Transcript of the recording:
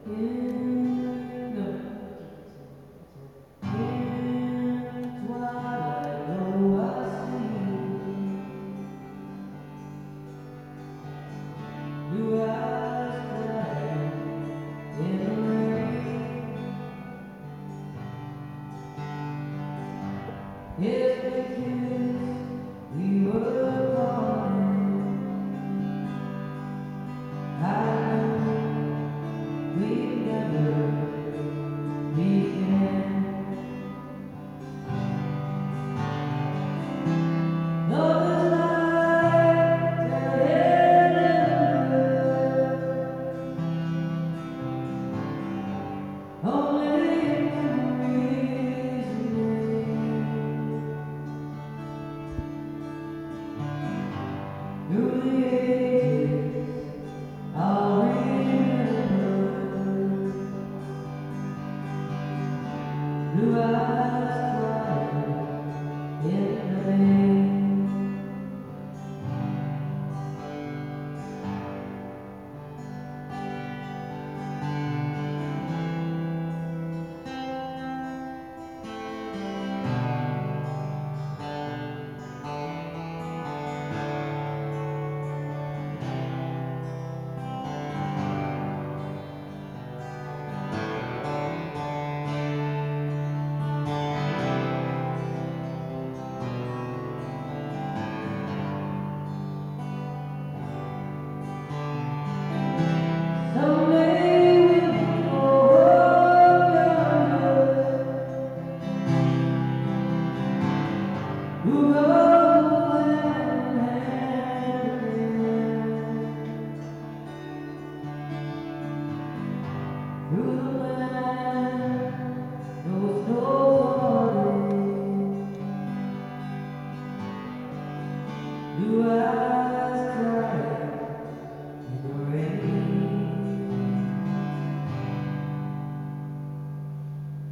In the twilight, oh, I see blue eyes crying in the rain. Yes, because we were falling. I know we'd never meet again. Lovers like the only memories remain. Through the ages, I'll remember blue eyes crying in the rain. You are